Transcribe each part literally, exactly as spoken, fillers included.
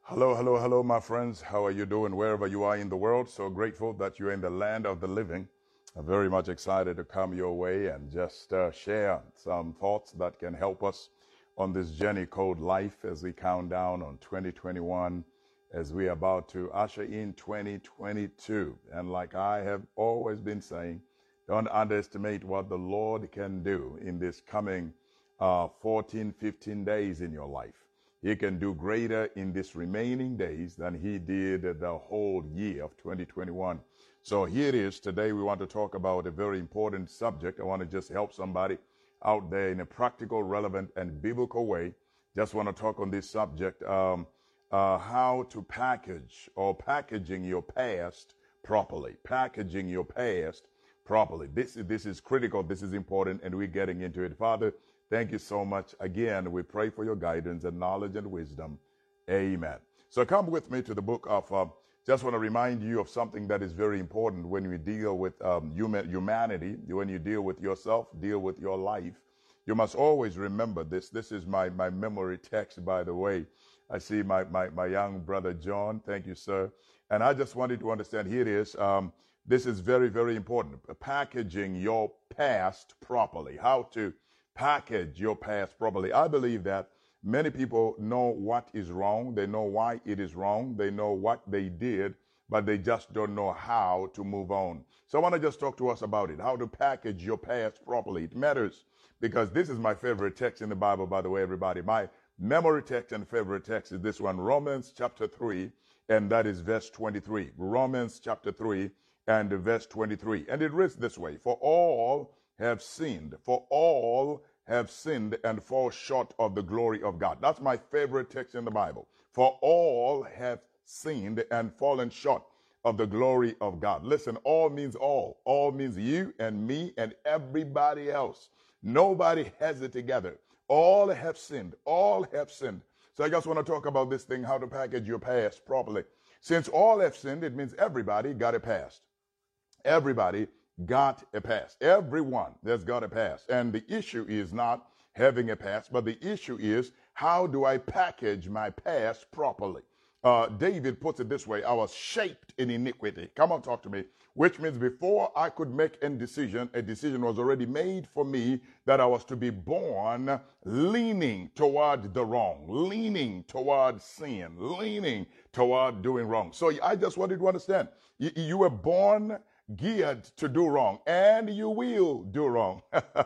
Hello, hello, hello, my friends. How are you doing wherever you are in the world? So grateful that you're in the land of the living. I'm very much excited to come your way and just uh, share some thoughts that can help us on this journey called life as we count down on twenty twenty-one, as we are about to usher in twenty twenty-two. And like I have always been saying, don't underestimate what the Lord can do in this coming uh, fourteen, fifteen days in your life. He can do greater in these remaining days than he did the whole year of twenty twenty-one. So here it is. Today we want to talk about a very important subject. I want to just help somebody out there in a practical, relevant, and biblical way. Just want to talk on this subject, um, uh, how to package or packaging your past properly. Packaging your past properly. This, this is critical. This is important, and we're getting into it. Father, thank you so much. Again, we pray for your guidance and knowledge and wisdom. Amen. So come with me to the book of, uh, just want to remind you of something that is very important when you deal with um, human, humanity, when you deal with yourself, deal with your life. You must always remember this. This is my, my memory text, by the way. I see my, my, my young brother, John. Thank you, sir. And I just wanted to understand, here it is. Um, this is very, very important. Packaging your past properly. How to package your past properly. I believe that many people know what is wrong. They know why it is wrong. They know what they did, but they just don't know how to move on. So I want to just talk to us about it, how to package your past properly. It matters because this is my favorite text in the Bible, by the way, everybody. My memory text and favorite text is this one, Romans chapter three, and that is verse twenty-three. Romans chapter three and verse twenty-three. And it reads this way, for all have sinned, for all have sinned and fall short of the glory of God. That's my favorite text in the Bible. For all have sinned and fallen short of the glory of God. Listen, all means all. All means you and me and everybody else. Nobody has it together. All have sinned. All have sinned. So I just want to talk about this thing, how to package your past properly. Since all have sinned, it means everybody got a past. Everybody got a past. Everyone that's got a past. And the issue is not having a past, but the issue is, how do I package my past properly? Uh, David puts it this way, I was shaped in iniquity. Come on, talk to me. Which means before I could make a decision, a decision was already made for me that I was to be born leaning toward the wrong, leaning toward sin, leaning toward doing wrong. So I just wanted to understand, you, you were born geared to do wrong, and you will do wrong.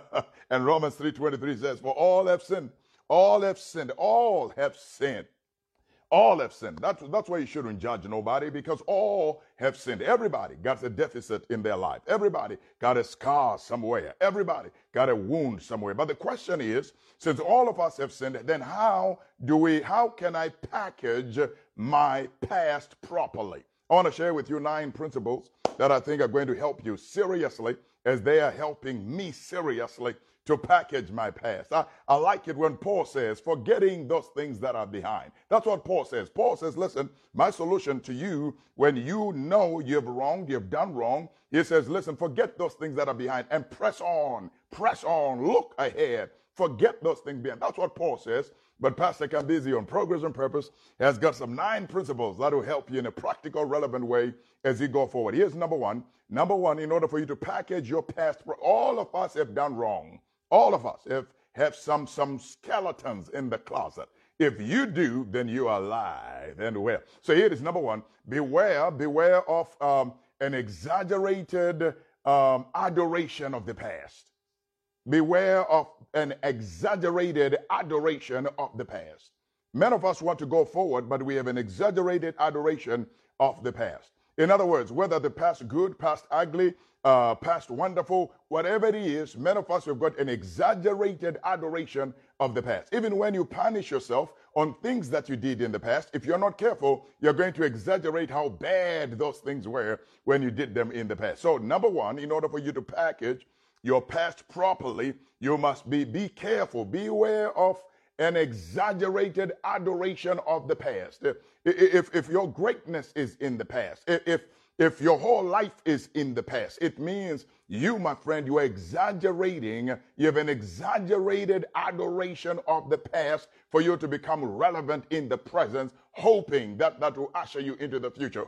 And Romans three twenty-three says, for all have sinned, all have sinned, all have sinned. All have sinned. That's, that's why you shouldn't judge nobody, because all have sinned. Everybody got a deficit in their life. Everybody got a scar somewhere. Everybody got a wound somewhere. But the question is, since all of us have sinned, then how do we, how can I package my past properly? I want to share with you nine principles that I think are going to help you seriously, as they are helping me seriously to package my past. I, I like it when Paul says, forgetting those things that are behind. That's what Paul says. Paul says, listen, my solution to you, when you know you've wronged, you've done wrong, he says, listen, forget those things that are behind and press on, press on, look ahead. Forget those things behind. That's what Paul says. But Pastor Cambizi on Progress and Purpose has got some nine principles that will help you in a practical, relevant way as you go forward. Here's number one. Number one, in order for you to package your past, all of us have done wrong. All of us have, have some, some skeletons in the closet. If you do, then you are alive and well. So here it is, number one. Beware, beware of um, an exaggerated um, adoration of the past. Beware of an exaggerated adoration of the past. Many of us want to go forward, but we have an exaggerated adoration of the past. In other words, whether the past good, past ugly, uh, past wonderful, whatever it is, many of us have got an exaggerated adoration of the past. Even when you punish yourself on things that you did in the past, if you're not careful, you're going to exaggerate how bad those things were when you did them in the past. So number one, in order for you to package your past properly, you must be, be careful, beware of an exaggerated adoration of the past. If, if, if your greatness is in the past, if, if your whole life is in the past, it means you, my friend, you are exaggerating. You have an exaggerated adoration of the past for you to become relevant in the present, hoping that that will usher you into the future.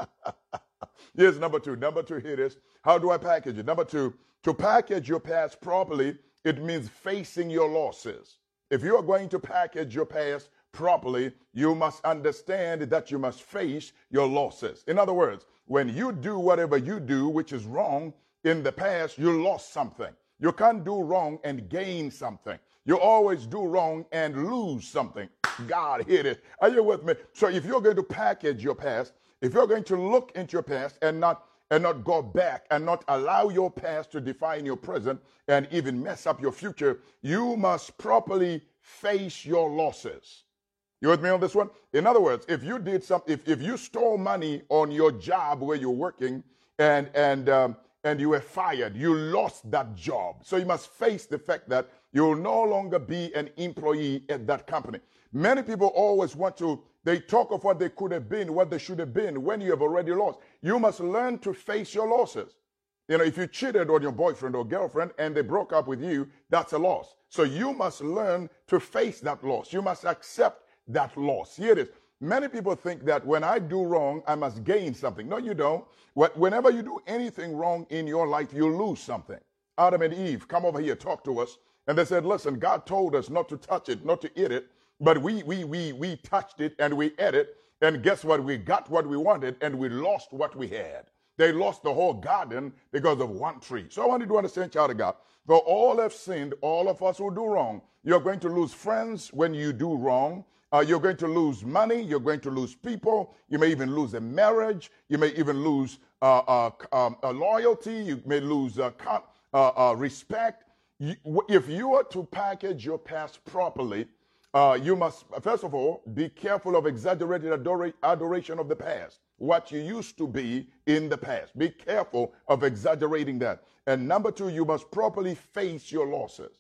Here's number two. Number two, here it is. How do I package it? Number two, to package your past properly, it means facing your losses. If you are going to package your past properly, you must understand that you must face your losses. In other words, when you do whatever you do, which is wrong in the past, you lost something. You can't do wrong and gain something. You always do wrong and lose something. God, hit it. Are you with me? So if you're going to package your past, if you're going to look into your past and not and not go back and not allow your past to define your present and even mess up your future, you must properly face your losses. You with me on this one? In other words, if you did something, if, if you stole money on your job where you're working and and um, and you were fired, you lost that job. So you must face the fact that you will no longer be an employee at that company. Many people always want to, they talk of what they could have been, what they should have been when you have already lost. You must learn to face your losses. You know, if you cheated on your boyfriend or girlfriend and they broke up with you, that's a loss. So you must learn to face that loss. You must accept that loss. Here it is. Many people think that when I do wrong, I must gain something. No, you don't. Whenever you do anything wrong in your life, you lose something. Adam and Eve come over here, talk to us. And they said, listen, God told us not to touch it, not to eat it. But we we we we touched it and we ate it. And guess what? We got what we wanted and we lost what we had. They lost the whole garden because of one tree. So I want you to understand, child of God, for all have sinned, all of us will do wrong. You're going to lose friends when you do wrong. Uh, you're going to lose money. You're going to lose people. You may even lose a marriage. You may even lose uh, uh, um, a loyalty. You may lose uh, con- uh, uh, respect. You, if you are to package your past properly, uh, you must, first of all, be careful of exaggerated adora- adoration of the past, what you used to be in the past. Be careful of exaggerating that. And number two, you must properly face your losses.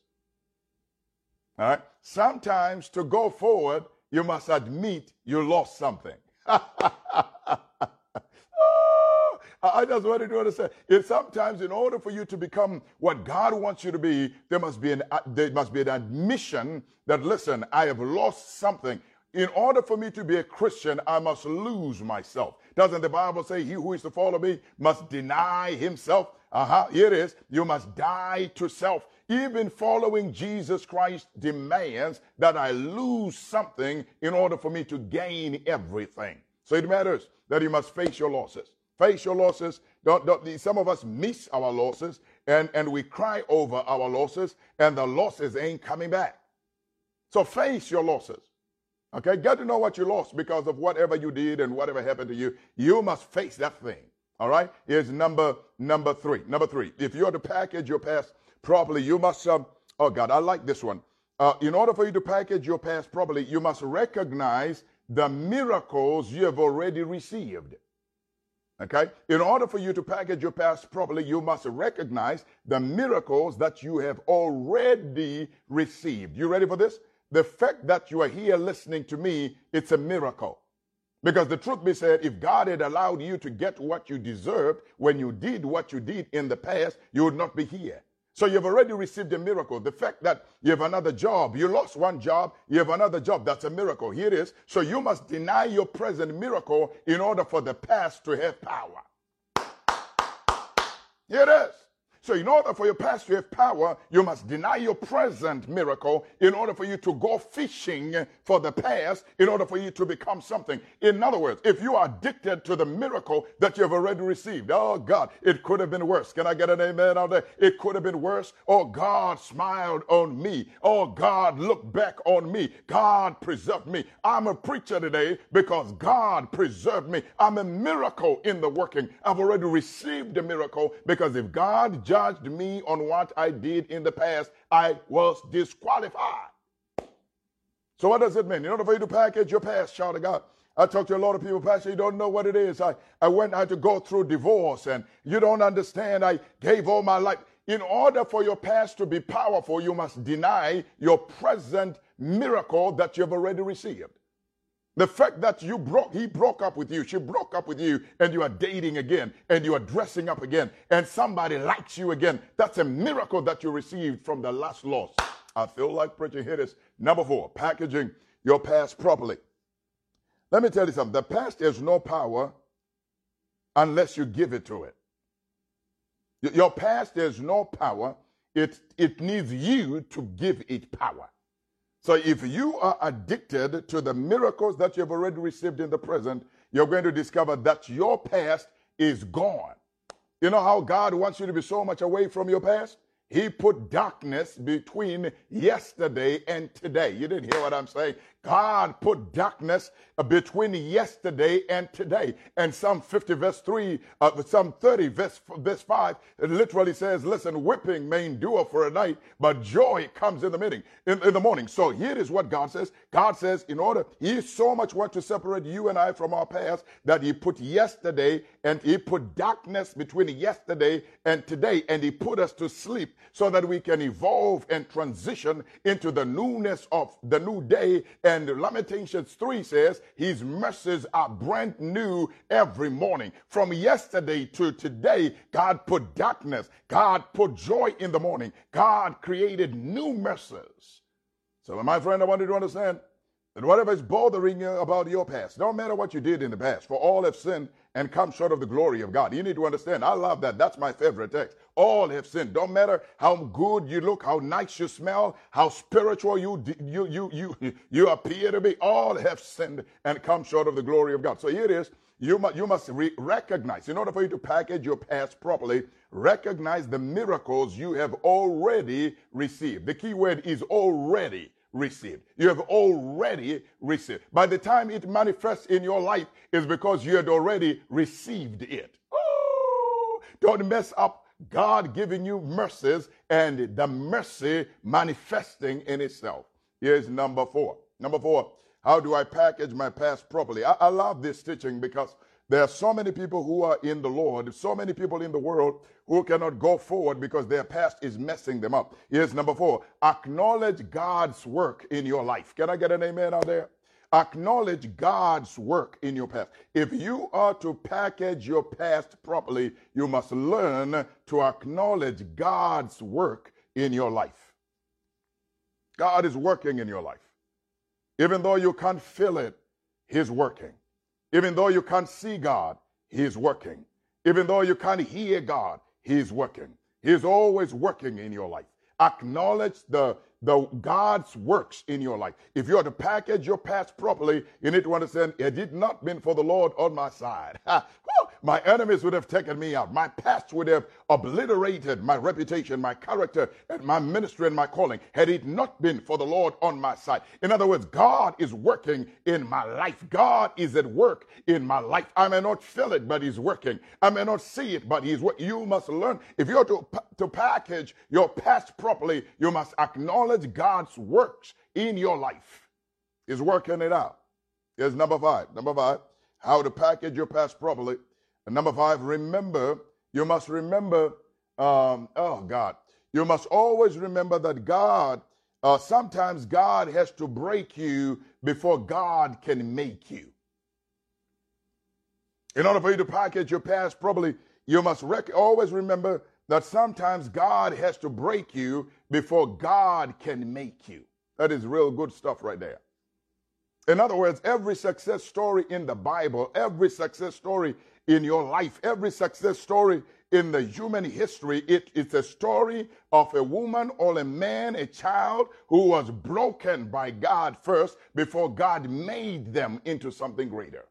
All right? Sometimes to go forward, you must admit you lost something. Oh, I just wanted to understand. It's sometimes in order for you to become what God wants you to be, there must be an there must be an admission that, listen, I have lost something. In order for me to be a Christian, I must lose myself. Doesn't the Bible say he who is to follow me must deny himself? Uh-huh, here it is. You must die to self. Even following Jesus Christ demands that I lose something in order for me to gain everything. So it matters that you must face your losses. Face your losses. Don't, don't, some of us miss our losses and, and we cry over our losses and the losses ain't coming back. So face your losses. Okay, get to know what you lost because of whatever you did and whatever happened to you. You must face that thing. All right, here's number number three. Number three, if you are to package your past properly, you must, um, oh God, I like this one. Uh, in order for you to package your past properly, you must recognize the miracles you have already received. Okay, in order for you to package your past properly, you must recognize the miracles that you have already received. You ready for this? The fact that you are here listening to me, it's a miracle. Because the truth be said, if God had allowed you to get what you deserved when you did what you did in the past, you would not be here. So you've already received a miracle. The fact that you have another job, you lost one job, you have another job, that's a miracle. Here it is. So you must deny your present miracle in order for the past to have power. Here it is. So in order for your past to have power, you must deny your present miracle in order for you to go fishing for the past, in order for you to become something. In other words, if you are addicted to the miracle that you have already received, oh God, it could have been worse. Can I get an amen out there? It could have been worse. Oh, God smiled on me. Oh, God looked back on me. God preserved me. I'm a preacher today because God preserved me. I'm a miracle in the working. I've already received the miracle because if God judged me on what I did in the past, I was disqualified. So what does it mean? In order for you to package your past, child of God, I talk to a lot of people, Pastor, you don't know what it is. I, I went, I had to go through divorce and you don't understand. I gave all my life. In order for your past to be powerful, you must deny your present miracle that you have already received. The fact that you broke, he broke up with you, she broke up with you, and you are dating again, and you are dressing up again, and somebody likes you again. That's a miracle that you received from the last loss. I feel like preaching. Here it is. Number four, packaging your past properly. Let me tell you something. The past has no power unless you give it to it. Your past has no power. It, it needs you to give it power. So if you are addicted to the miracles that you've already received in the present, you're going to discover that your past is gone. You know how God wants you to be so much away from your past? He put darkness between yesterday and today. You didn't hear what I'm saying? God put darkness between yesterday and today. And Psalm fifty verse three, uh, Psalm thirty verse, verse five, it literally says, listen, whipping may endure for a night, but joy comes in the morning. In, in the morning. So here is what God says. God says, in order, he so much wants to separate you and I from our past that he put yesterday and he put darkness between yesterday and today, and he put us to sleep so that we can evolve and transition into the newness of the new day. And Lamentations three says, his mercies are brand new every morning. From yesterday to today, God put darkness. God put joy in the morning. God created new mercies. So my friend, I want you to understand that whatever is bothering you about your past, don't matter what you did in the past, for all have sinned and come short of the glory of God. You need to understand. I love that. That's my favorite text. All have sinned. Don't matter how good you look, how nice you smell, how spiritual you you you you you appear to be. All have sinned and come short of the glory of God. So here it is. You must you must re- recognize, in order for you to package your past properly, recognize the miracles you have already received. The key word is already received. You have already received. By the time it manifests in your life, is because you had already received it. Oh, don't mess up God giving you mercies and the mercy manifesting in itself. Here's number four. Number four, how do I package my past properly? I, I love this teaching because there are so many people who are in the Lord, so many people in the world who cannot go forward because their past is messing them up. Here's number four. Acknowledge God's work in your life. Can I get an amen out there? Acknowledge God's work in your past. If you are to package your past properly, you must learn to acknowledge God's work in your life. God is working in your life. Even though you can't feel it, he's working. Even though you can't see God, he's working. Even though you can't hear God, he's working. He's always working in your life. Acknowledge the, the God's works in your life. If you are to package your past properly, you need to understand, it did not been for the Lord on my side. My enemies would have taken me out. My past would have obliterated my reputation, my character, and my ministry and my calling had it not been for the Lord on my side. In other words, God is working in my life. God is at work in my life. I may not feel it, but he's working. I may not see it, but he's working. You must learn. If you're to, to package your past properly, you must acknowledge God's works in your life. He's working it out. Here's number five. Number five, how to package your past properly. And number five, remember, you must remember, um, oh God, you must always remember that God, uh, sometimes God has to break you before God can make you. In order for you to package your past properly, you must rec- always remember that sometimes God has to break you before God can make you. That is real good stuff right there. In other words, every success story in the Bible, every success story in your life, every success story in the human history, it, it's a story of a woman or a man, a child who was broken by God first before God made them into something greater.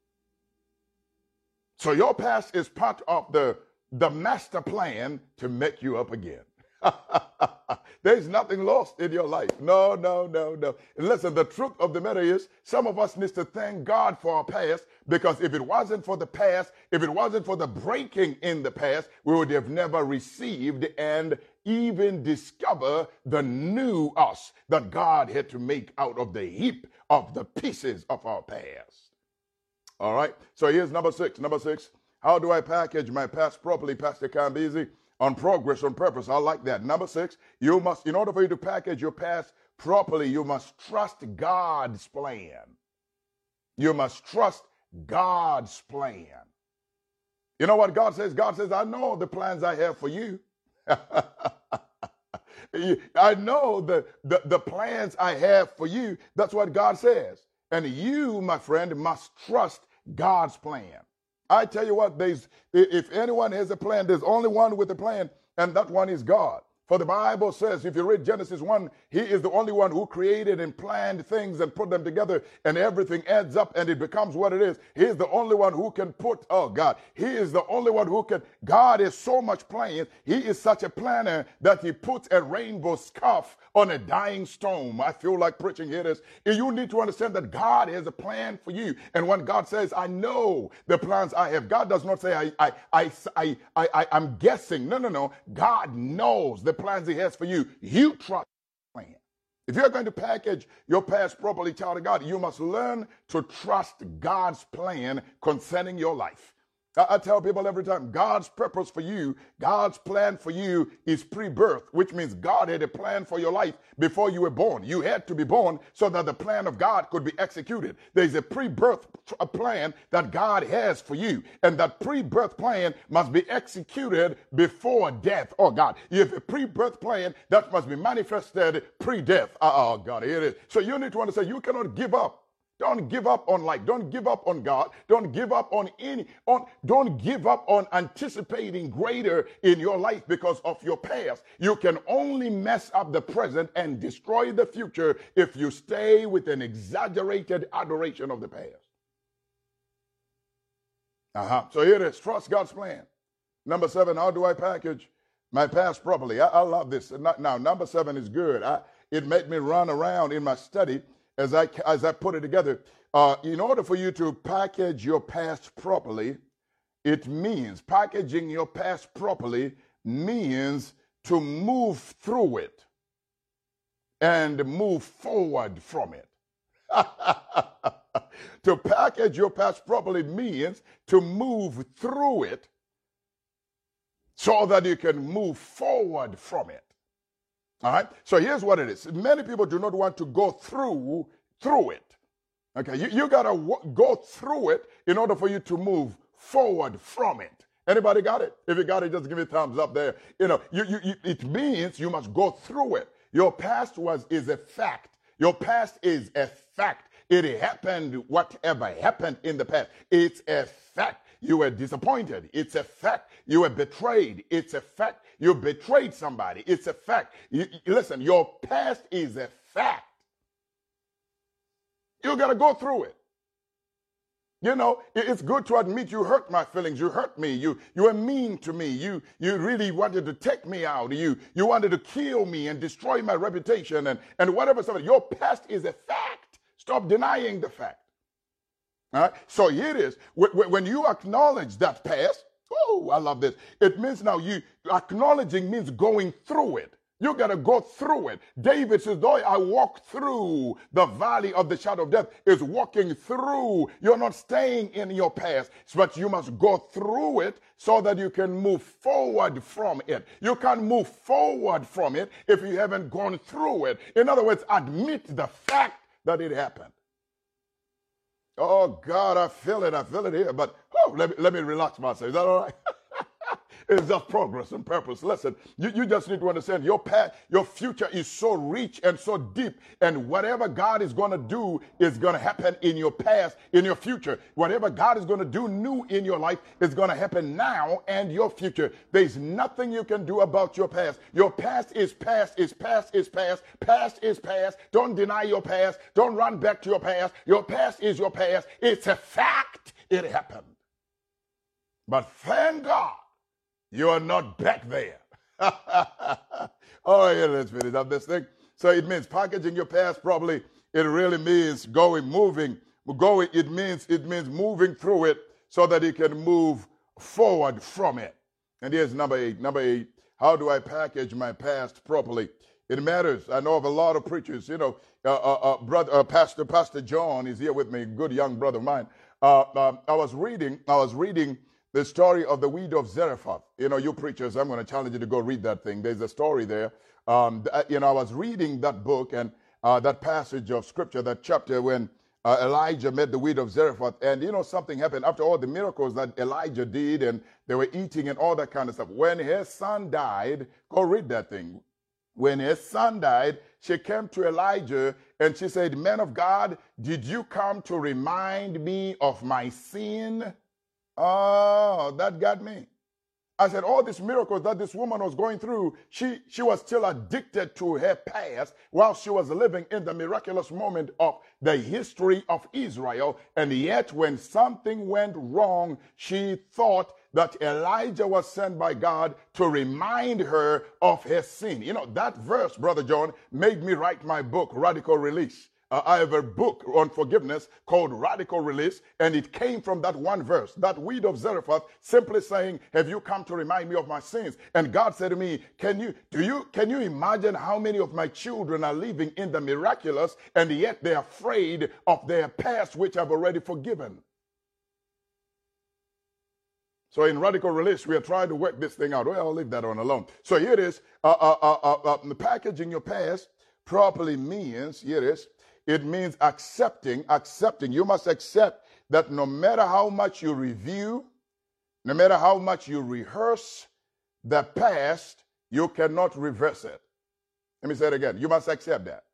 So your past is part of the, the master plan to make you up again. There's nothing lost in your life. No, no, no, no. And listen, the truth of the matter is, some of us need to thank God for our past, because if it wasn't for the past, if it wasn't for the breaking in the past, we would have never received and even discover the new us that God had to make out of the heap of the pieces of our past. All right. So here's number six. Number six, how do I package my past properly, Pastor Kambezi? On progress, on purpose. I like that. Number six, you must, in order for you to package your past properly, you must trust God's plan. You must trust God's plan. You know what God says? God says, I know the plans I have for you. I know the, the, the plans I have for you. That's what God says. And you, my friend, must trust God's plan. I tell you what, there's, if anyone has a plan, there's only one with a plan, and that one is God. For the Bible says, if you read Genesis one, he is the only one who created and planned things and put them together, and everything adds up and it becomes what it is. He is the only one who can put, oh God, he is the only one who can, God is so much planned. He is such a planner that he puts a rainbow scarf on a dying stone. I feel like preaching here this. You need to understand that God has a plan for you. And when God says, I know the plans I have, God does not say, I, I, I, I, I, I I'm guessing. No, no, no. God knows the plans he has for you. You trust the plan. If you're going to package your past properly, child of God, you must learn to trust God's plan concerning your life. I, I tell people every time, God's purpose for you, God's plan for you is pre-birth, which means God had a plan for your life before you were born. You had to be born so that the plan of God could be executed. There's a pre-birth a plan that God has for you, and that pre-birth plan must be executed before death. Oh God, you have a pre-birth plan that must be manifested pre-death. Oh God, here it is. So you need to understand, you cannot give up. Don't give up on life. Don't give up on God. Don't give up on any, on, don't give up on anticipating greater in your life because of your past. You can only mess up the present and destroy the future if you stay with an exaggerated adoration of the past. Uh-huh. So here it is. Trust God's plan. Number seven, how do I package my past properly? I, I love this. Now, number seven is good. I, it made me run around in my study as I, as I put it together. Uh, in order for you to package your past properly, it means, packaging your past properly means to move through it and move forward from it. To package your past properly means to move through it so that you can move forward from it. All right. So here's what it is. Many people do not want to go through through it. Okay. You, you got to w- go through it in order for you to move forward from it. Anybody got it? If you got it, just give me a thumbs up there. You know, you, you, you, it means you must go through it. Your past was is a fact. Your past is a fact. It happened, whatever happened in the past. It's a fact. You were disappointed. It's a fact. You were betrayed. It's a fact. You betrayed somebody. It's a fact. You, listen, your past is a fact. You got to go through it. You know, it's good to admit you hurt my feelings. You hurt me. You you were mean to me. You you really wanted to take me out. You you wanted to kill me and destroy my reputation and, and whatever stuff. Your past is a fact. Stop denying the fact. All right? So here it is. When you acknowledge that past, oh, I love this. It means now you acknowledging means going through it. You got to go through it. David says, though I walk through the valley of the shadow of death, is walking through. You're not staying in your past, but you must go through it so that you can move forward from it. You can't move forward from it if you haven't gone through it. In other words, admit the fact that it happened. Oh, God, I feel it. I feel it here. But oh, let me, let me relax myself. Is that all right? It's just progress and purpose. Listen, you, you just need to understand your path, your future is so rich and so deep. And whatever God is going to do is going to happen in your past, in your future. Whatever God is going to do new in your life is going to happen now and your future. There's nothing you can do about your past. Your past is past, is past, is past. Past is past. Don't deny your past. Don't run back to your past. Your past is your past. It's a fact. It happened. But thank God, you are not back there. Oh, yeah, let's finish up this thing. So it means packaging your past properly. It really means going, moving, going. It means it means moving through it so that you can move forward from it. And here's number eight. Number eight. How do I package my past properly? It matters. I know of a lot of preachers. You know, uh, uh, uh, brother, uh, Pastor Pastor John is here with me. Good young brother of mine. Uh, uh, I was reading. I was reading. The story of the widow of Zarephath. You know, you preachers, I'm going to challenge you to go read that thing. There's a story there. Um, you know, I was reading that book and uh, that passage of scripture, that chapter, when uh, Elijah met the widow of Zarephath, and you know something happened after all the miracles that Elijah did, and they were eating and all that kind of stuff. When his son died, go read that thing. When his son died, she came to Elijah and she said, "Man of God, did you come to remind me of my sin?" Oh, that got me. I said, all these miracles that this woman was going through, she, she was still addicted to her past while she was living in the miraculous moment of the history of Israel. And yet when something went wrong, she thought that Elijah was sent by God to remind her of her sin. You know, that verse, Brother John, made me write my book, Radical Release. Uh, I have a book on forgiveness called Radical Release, and it came from that one verse, that widow of Zarephath simply saying, "Have you come to remind me of my sins?" And God said to me, can you, do you, can you imagine how many of my children are living in the miraculous, and yet they're afraid of their past, which I've already forgiven? So in Radical Release, we are trying to work this thing out. Well, I'll leave that one alone. So here it is. Uh, uh, uh, uh, uh, packaging your past properly means, here it is, it means accepting, accepting. You must accept that no matter how much you review, no matter how much you rehearse the past, you cannot reverse it. Let me say it again. You must accept that.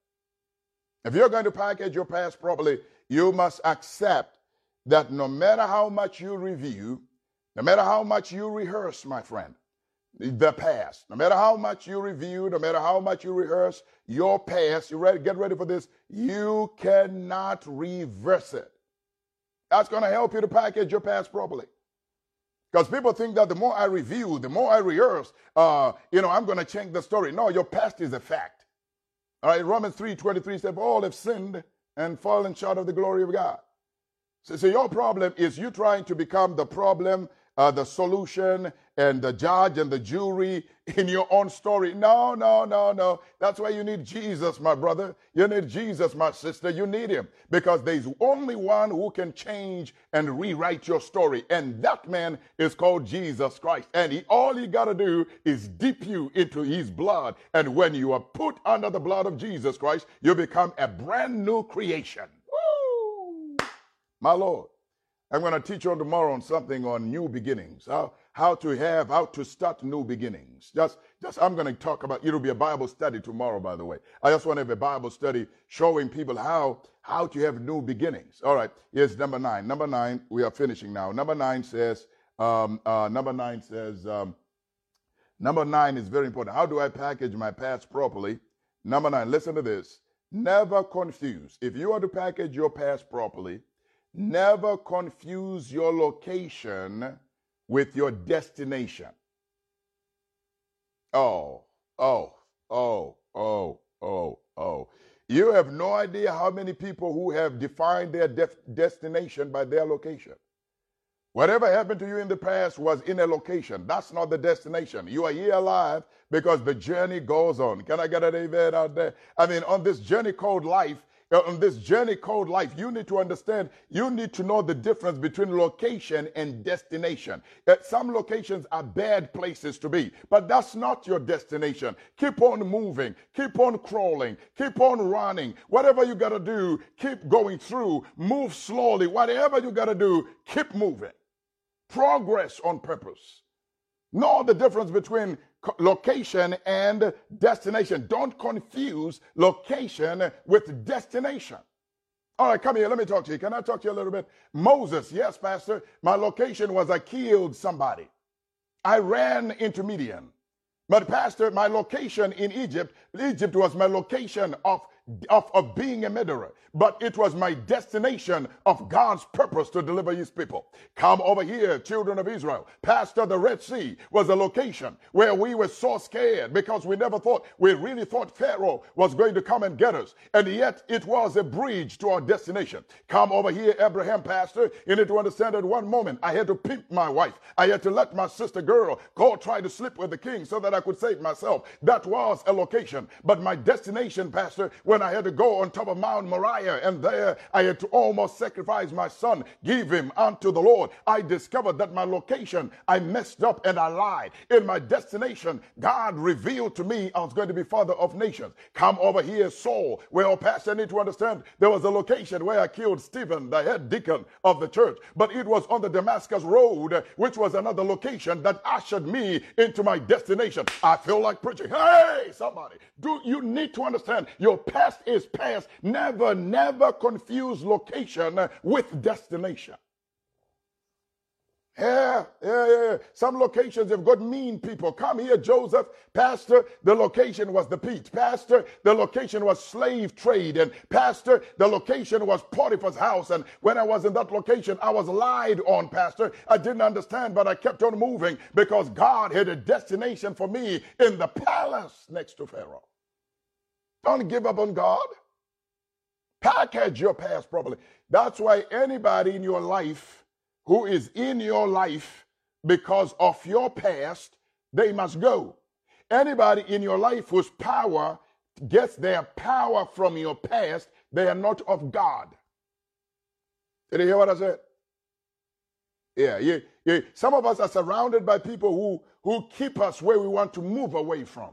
If you're going to package your past properly, you must accept that no matter how much you review, no matter how much you rehearse, my friend, the past, no matter how much you review, no matter how much you rehearse your past, you ready, get ready for this, you cannot reverse it. That's going to help you to package your past properly. Because people think that the more I review, the more I rehearse, uh, you know, I'm going to change the story. No, your past is a fact. All right, Romans three twenty-three says, all have sinned and fallen short of the glory of God. So, so your problem is you trying to become the problem, uh, the solution, and the judge and the jury in your own story. No, no, no, no. That's why you need Jesus, my brother. You need Jesus, my sister. You need him because there's only one who can change and rewrite your story. And that man is called Jesus Christ. And he, all he got to do is dip you into his blood. And when you are put under the blood of Jesus Christ, you become a brand new creation. Woo! My Lord. I'm going to teach you tomorrow on something on new beginnings, how, how to have, how to start new beginnings. Just, just I'm going to talk about, it'll be a Bible study tomorrow, by the way. I just want to have a Bible study showing people how, how to have new beginnings. All right, here's number nine. Number nine, we are finishing now. Number nine says, um, uh, number nine says, um, number nine is very important. How do I package my past properly? Number nine, listen to this. Never confuse. If you are to package your past properly, never confuse your location with your destination. Oh, oh, oh, oh, oh, oh. You have no idea how many people who have defined their def- destination by their location. Whatever happened to you in the past was in a location. That's not the destination. You are here alive because the journey goes on. Can I get an amen out there? I mean, on this journey called life, on this journey called life, you need to understand, you need to know the difference between location and destination. Uh, some locations are bad places to be, but that's not your destination. Keep on moving, keep on crawling, keep on running. Whatever you got to do, keep going through, move slowly. Whatever you got to do, keep moving. Progress on purpose. Know the difference between location and destination. Don't confuse location with destination. All right, come here. Let me talk to you. Can I talk to you a little bit? Moses, yes, Pastor. My location was I killed somebody. I ran into Midian. But Pastor, my location in Egypt, Egypt was my location of, of, of being a murderer. But it was my destination of God's purpose to deliver his people. Come over here, children of Israel. Pastor, the Red Sea was a location where we were so scared because we never thought, we really thought Pharaoh was going to come and get us. And yet it was a bridge to our destination. Come over here, Abraham, Pastor. You need to understand at one moment I had to pimp my wife. I had to let my sister girl go try to sleep with the king so that I could save myself. That was a location. But my destination, Pastor, when when I had to go on top of Mount Moriah, and there I had to almost sacrifice my son, give him unto the Lord. I discovered that my location, I messed up and I lied. In my destination, God revealed to me I was going to be father of nations. Come over here, Saul. Well, Pastor, I need to understand there was a location where I killed Stephen, the head deacon of the church, but it was on the Damascus Road, which was another location that ushered me into my destination. I feel like preaching. Hey, somebody, do you need to understand your past is past. Never, never confuse location with destination. Yeah, yeah, yeah. Some locations have got mean people. Come here, Joseph. Pastor, the location was the Pete. Pastor, the location was slave trade. And Pastor, the location was Potiphar's house. And when I was in that location, I was lied on, Pastor. I didn't understand, but I kept on moving because God had a destination for me in the palace next to Pharaoh. Don't give up on God. Package your past properly. That's why anybody in your life who is in your life because of your past, they must go. Anybody in your life whose power gets their power from your past, they are not of God. Did you hear what I said? Yeah, yeah, yeah. Some of us are surrounded by people who, who keep us where we want to move away from.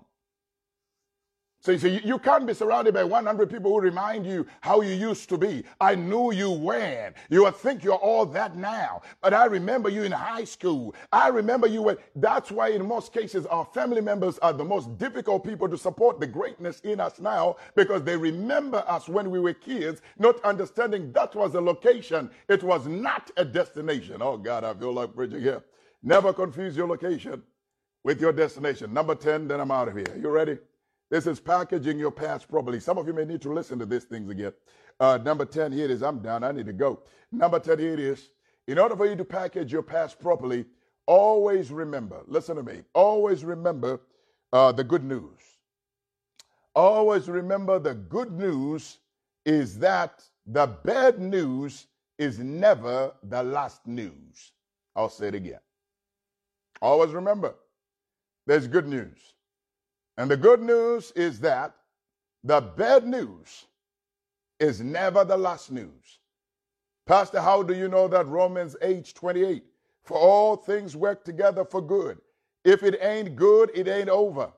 So you, see, you can't be surrounded by one hundred people who remind you how you used to be. I knew you when. You think you're all that now. But I remember you in high school. I remember you when. That's why in most cases our family members are the most difficult people to support the greatness in us now, because they remember us when we were kids, not understanding that was a location. It was not a destination. Oh God, I feel like preaching here. Never confuse your location with your destination. Number ten, then I'm out of here. You ready? This is packaging your past properly. Some of you may need to listen to these things again. Uh, number ten, here it is. I'm done. I need to go. Number ten, here it is. In order for you to package your past properly, always remember, listen to me, always remember uh, the good news. Always remember the good news is that the bad news is never the last news. I'll say it again. Always remember, there's good news. And the good news is that the bad news is never the last news. Pastor, how do you know that? Romans eight twenty-eight. For all things work together for good. If it ain't good, it ain't over.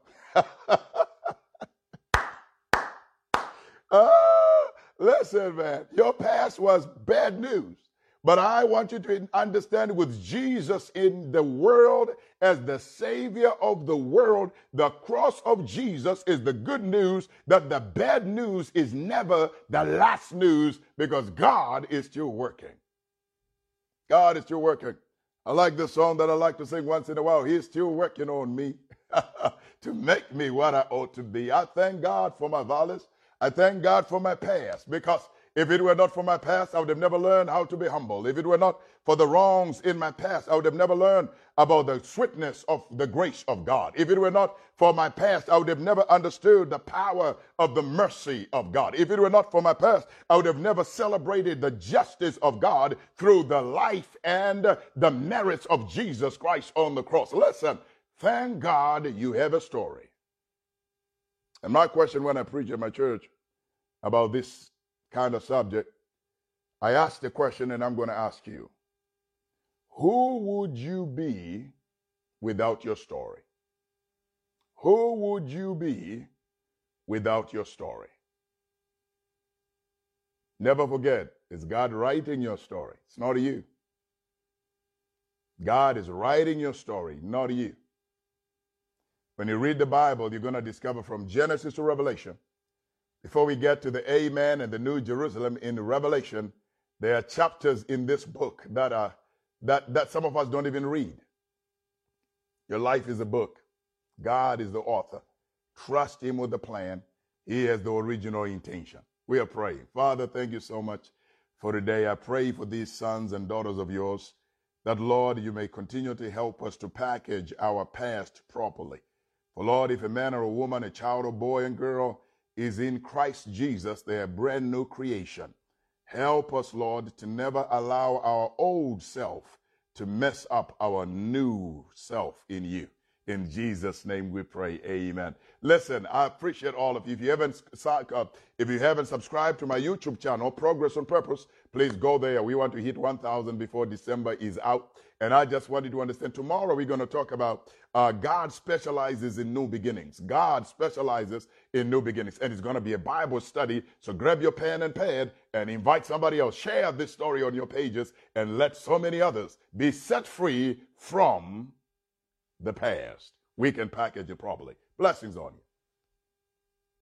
uh, listen, man, your past was bad news. But I want you to understand, with Jesus in the world as the Savior of the world, the cross of Jesus is the good news, that the bad news is never the last news, because God is still working. God is still working. I like this song that I like to sing once in a while. He's still working on me to make me what I ought to be. I thank God for my violence. I thank God for my past, because if it were not for my past, I would have never learned how to be humble. If it were not for the wrongs in my past, I would have never learned about the sweetness of the grace of God. If it were not for my past, I would have never understood the power of the mercy of God. If it were not for my past, I would have never celebrated the justice of God through the life and the merits of Jesus Christ on the cross. Listen, thank God you have a story. And my question when I preach at my church about this kind of subject, I ask the question, and I'm going to ask you, who would you be without your story? Who would you be without your story? Never forget, it's God writing your story. It's not you. God is writing your story, not you. When you read the Bible, you're going to discover from Genesis to Revelation, before we get to the Amen and the New Jerusalem in Revelation, there are chapters in this book that are that, that some of us don't even read. Your life is a book. God is the author. Trust him with the plan. He has the original intention. We are praying. Father, thank you so much for today. I pray for these sons and daughters of yours, that, Lord, you may continue to help us to package our past properly. For, Lord, if a man or a woman, a child or boy and girl is in Christ Jesus, they are brand new creation. Help us, Lord, to never allow our old self to mess up our new self in you. In Jesus' name we pray. Amen. Listen, I appreciate all of you. If you haven't uh, if you haven't subscribed to my YouTube channel, Progress on Purpose, please go there. We want to hit one thousand before December is out. And I just want you to understand, tomorrow we're going to talk about uh, God specializes in new beginnings. God specializes in new beginnings. And it's going to be a Bible study. So grab your pen and pad and invite somebody else. Share this story on your pages and let so many others be set free from the past. We can package it properly. Blessings on you.